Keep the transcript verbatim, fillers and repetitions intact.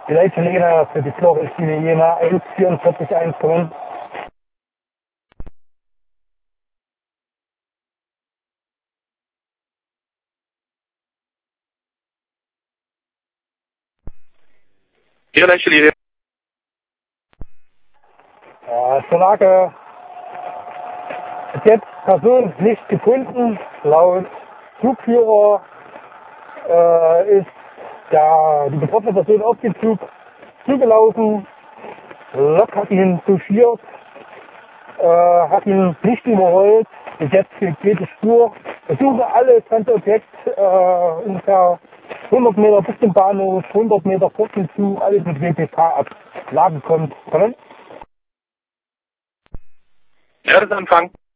Die Leitverleger für die Florenschiene Jena eins vierundvierzig eins kommen. Hier, Leitlinie. Äh, zur Lage. Bis jetzt Person nicht gefunden. Laut Zugführer äh, ist der, die betroffene Person auf den Zug zugelaufen. Lok hat ihn touchiert, äh, hat ihn nicht überrollt. Bis jetzt fehlt jede Spur. Versuche alle das ganze Objekt äh, ungefähr hundert Meter bis zum Bahnhof, hundert Meter vor dem Zug, alles mit W P K ab. Lage kommt. Kommen? Ja, das ist Empfang.